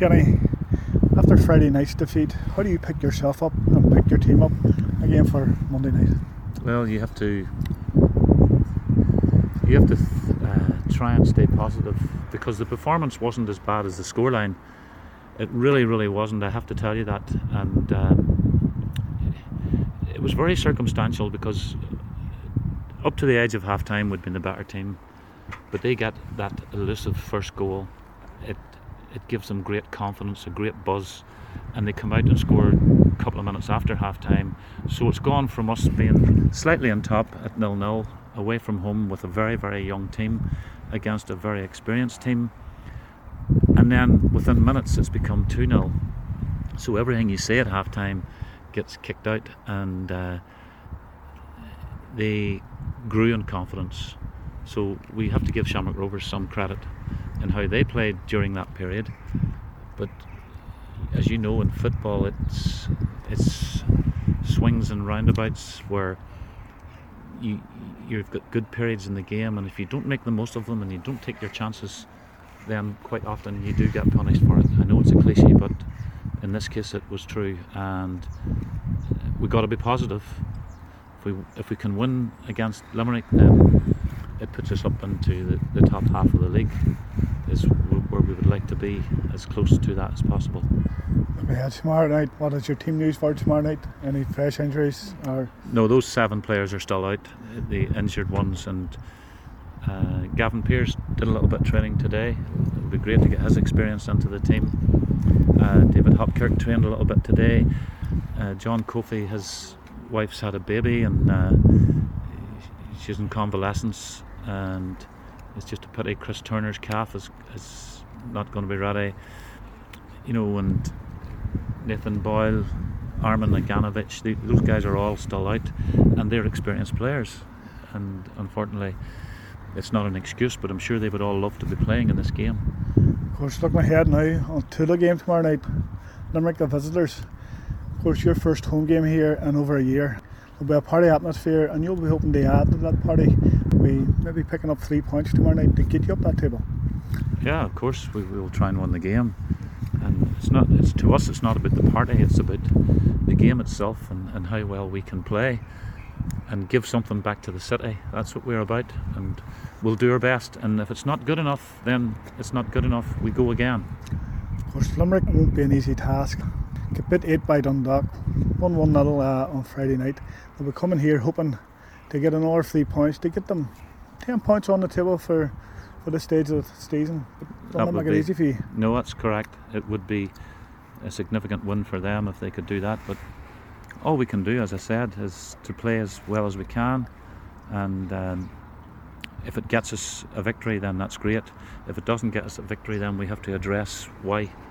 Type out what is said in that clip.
Kenny, after Friday night's defeat, how do you pick yourself up and pick your team up again for Monday night? Well, you have to try and stay positive, because the performance wasn't as bad as the scoreline. It really wasn't, I have to tell you that. And it was very circumstantial, because up to the edge of half time we'd been the better team, but they get that elusive first goal. It gives them great confidence, a great buzz, and they come out and score a couple of minutes after half time. So it's gone from us being slightly on top at 0-0 away from home with a very young team against a very experienced team, and then within minutes it's become 2-0. So everything you say at half time gets kicked out, and they grew in confidence. So we have to give Shamrock Rovers some credit in how they played during that period. But as you know, in football it's swings and roundabouts, where you've got good periods in the game, and if you don't make the most of them and you don't take your chances, then quite often you do get punished for it. I know it's a cliche, but in this case it was true, and we've got to be positive. If we can win against Limerick, then it puts us up into the top half of the league, is where we would like to be, as close to that as possible. We had tomorrow night. What is your team news for tomorrow night? Any fresh injuries? Or no, those 7 players are still out, the injured ones, and Gavin Pearce did a little bit of training today. It would be great to get his experience into the team. David Hopkirk trained a little bit today. John Kofi, his wife's had a baby, and she's in convalescence, and it's just a pity Chris Turner's calf is not going to be ready, and Nathan Boyle, Armin Naganovic, those guys are all still out, and they're experienced players, and unfortunately it's not an excuse, but I'm sure they would all love to be playing in this game. of course, looking ahead now on to the game tomorrow night, Limerick the visitors. Of course, your first home game here in over a year. There'll be a party atmosphere, and you'll be hoping to add to that party. We may be picking up 3 points tomorrow night to get you up that table. Yeah, of course we will try and win the game, and to us it's not about the party, it's about the game itself, and how well we can play and give something back to the city. That's what we're about, and we'll do our best, and if it's not good enough, then it's not good enough. We go again. Of course, Limerick won't be an easy task. Get bit 8 by Dundalk, 1-1 on Friday night. They'll be coming here hoping to get another 3 points, to get them 10 points on the table for this stage of the season. But that won't make it easy for you. No, that's correct. It would be a significant win for them if they could do that, but all we can do, as I said, is to play as well as we can, and if it gets us a victory, then that's great. If it doesn't get us a victory, then we have to address why.